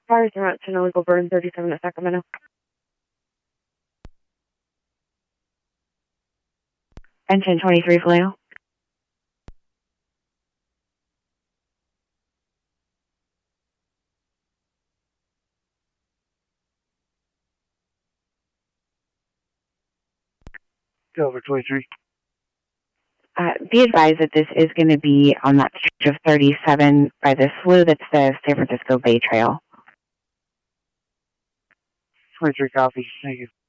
Fires are out to an illegal burn 37 at Sacramento. And 1023 Vallejo. Go over 23. Be advised that this is going to be on that stretch of 37 by the slough. That's the San Francisco Bay Trail. 23 copy. Thank you.